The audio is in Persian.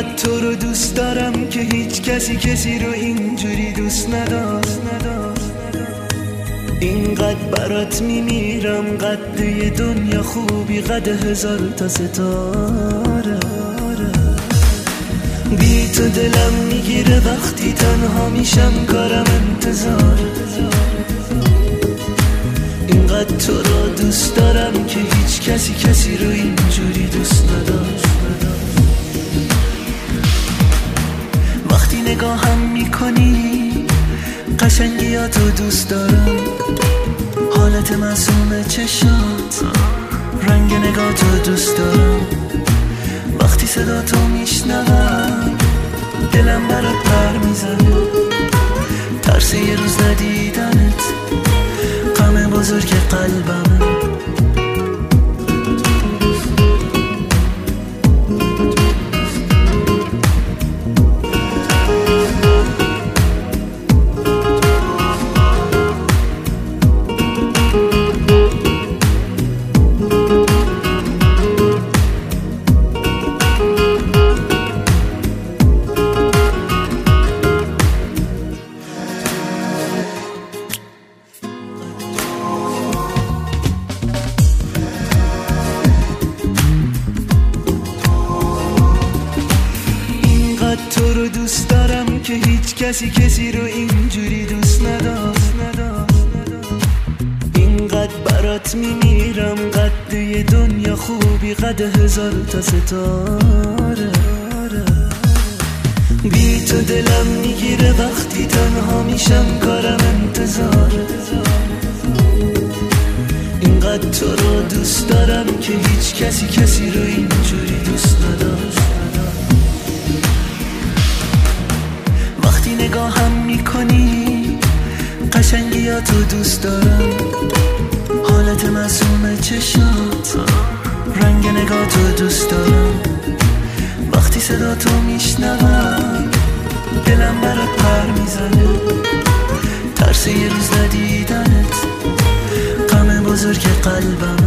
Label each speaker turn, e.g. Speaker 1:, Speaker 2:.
Speaker 1: اینقدر تو رو دوست دارم که هیچ کسی رو اینجوری دوست نداشت. اینقدر برات میمیرم، قد یه دنیا خوبی، قد 1000 تا ستاره. بی تو دلم میگیره وقتی تنها میشم، کارم انتظار. اینقدر تو رو دوست دارم که هیچ کسی رو اینجوری دوست نداشت. وقتی نگاهم میکنی قشنگیاتو دوست دارم، حالت معصوم چشات، رنگ نگاتو دوست دارم. وقتی صدا تو میشنوم دلم برات پر میزنه، ترس یه روز ندیدنت غم بزرگ قلبمه. تو رو دوست دارم که هیچ کسی رو اینجوری دوست نداشت. اینقدر برات میمیرم، قد یه دنیا خوبی، قد 1000 تا ستاره. بی تو دلم میگیره وقتی تنها میشم، کارم انتظاره. اینقدر تو رو دوست دارم که هیچ کسی رو اینجوری دوست نداشت. وقتی نگاهم میکنی قشنگیاتو دوست دارم، حالت معصوم چشات، رنگ نگاتو دوست دارم. وقتی صدا تو میشنوم دلم برات پر میزنه، ترس یه روز ندیدنت غم بزرگ قلبم.